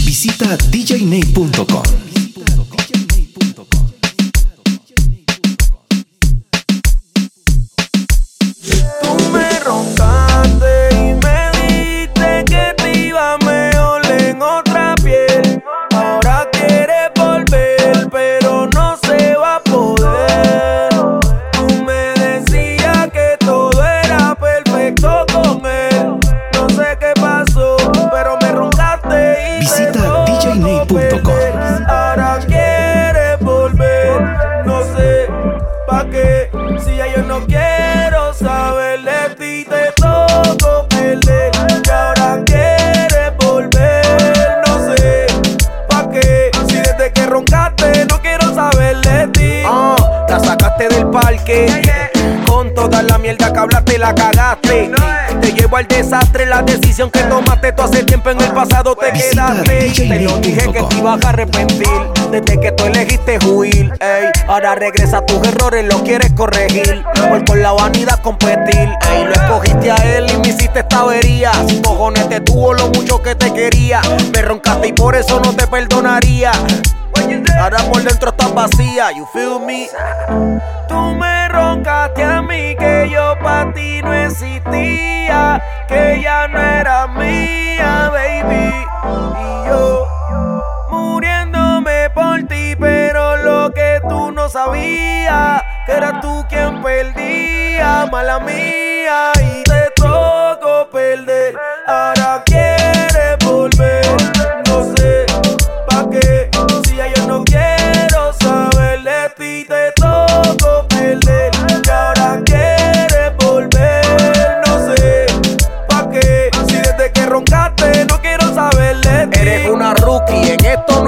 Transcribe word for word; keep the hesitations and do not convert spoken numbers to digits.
Visita D J Nate punto com. Ahora quieres volver, no sé pa' qué. Si ya yo no quiero saber de ti, te toco perder. Y ahora quieres volver, no sé pa' qué. Si desde que roncaste no quiero saber de ti. Oh, la sacaste del parque. Con toda la mierda que hablaste la cagaste. Te llevo al desastre, la decisión que tomaste tú hace tiempo en el pasado te quedaste. Te lo dije que te ibas a arrepentir desde que tú elegiste huir, ey. Ahora regresa a tus errores, lo quieres corregir por con la vanidad competir, ey. Lo escogiste a él y me hiciste esta avería. Sin cojones te tuvo lo mucho que te quería. Me roncaste y por eso no te perdonaría. Ahora por dentro estás vacía, you feel me? Tú me roncaste a mí que yo pa' ti no existía, que ya no era mía, baby. Y yo muriéndome por ti, pero lo que tú no sabías, que eras tú quien perdía, mala mía. Y te tocó perder, ahora quieres volver, no sé pa' qué. Si ya yo no quiero saber de ti, te toco perder. Y ahora quieres volver, no sé pa' qué. Si desde que roncaste no quiero saber de ti. Eres una rookie en esto